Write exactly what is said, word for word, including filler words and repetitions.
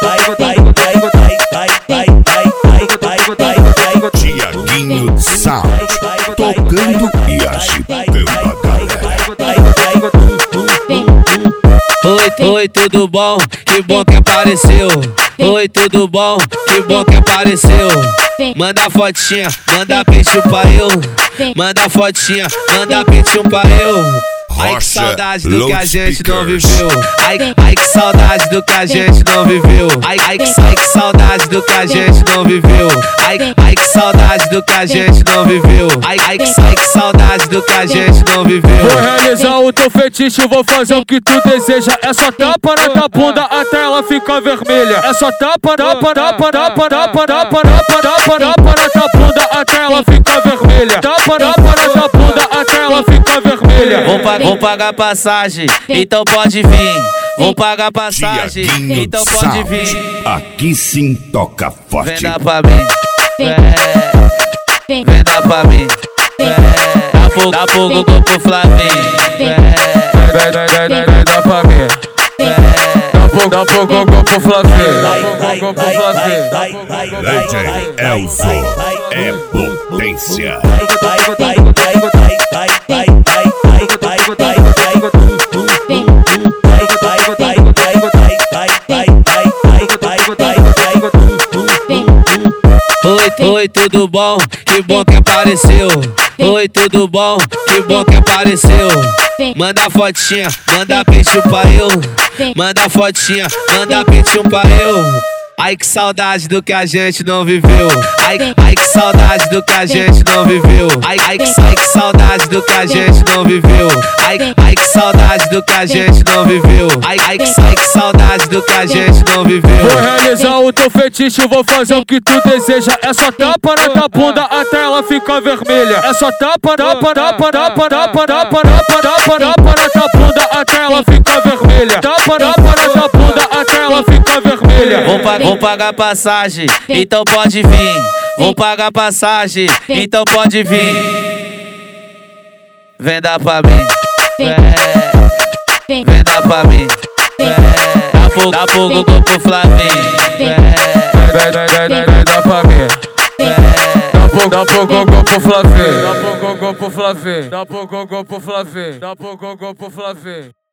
Tiaguinho Sound, tocando e agitando a galera. Oi, oi, tudo bom? Que bom que apareceu. Oi, tudo bom? Que bom que apareceu. Manda fotinha, manda peixe pra eu. Manda fotinha, manda peixe pra eu. Ai que saudade do que a gente não viveu. Ai, ai que saudade do que a gente não viveu. Ai, ai, que, ai que saudade do que a gente não viveu. Ai, ai que saudade do que a gente não viveu. Ai, ai, que, ai que saudade do que a gente não viveu. Vou realizar o teu fetiche, vou fazer o que tu deseja. É só tapa na tua bunda até ela ficar vermelha. É só tapa, tapa, tapa, tapa, tapa, tapa, tapa, tapa, tapa na tua bunda até ela ficar vermelha. Tapa, tapa na tua bunda até ela ficar vermelha. Vou, pa vou pagar passagem, então pode vir. Vou pagar passagem, Tiaguinho então pode Sound, vir. aqui sim toca forte. Venda pra mim, é. Venda pra mim, é. Dá fogo, dá fogo pro Flavinho, é. Venda pra mim. Dá fogo, dá fogo pro Flavinho. Dá fogo pro Flavinho. D J Elson é potência. Oi, oi, tudo bom? Que bom que apareceu. Oi, tudo bom? Que bom que apareceu. Manda fotinha, manda peixe pra eu. Manda fotinha, manda peixe pra eu. Ai que saudade do que a gente não viveu. Ai, ai que saudade do que a gente não viveu. Ai, ai, que, ai que saudade do que a gente não viveu. Ai, ai que saudade do que a gente não viveu. Ai, ai, que, ai que saudade do que a gente não viveu. Vou realizar o teu fetiche, vou fazer o que tu deseja. É só tapa na tua bunda até ela ficar vermelha. É só tapa, tapa, tapa, tapa, tapa, tapa, tapa, tapa, tapa na tua bunda até ela ficar vermelha. Tapa, tapa na tua bunda até ela ficar vermelha. Vou, pa vou pagar passagem, então pode vir. Vou pagar passagem, então pode vir. Venda pra mim, é. Venda pra mim, é. Dá fogo, dá fogo pro Flavinho, é. Venda pra mim. Dá fogo, dá fogo pro Flavinho. Dá fogo pro Flavinho. Dá fogo pro Flavinho. Dá fogo pro Flavinho.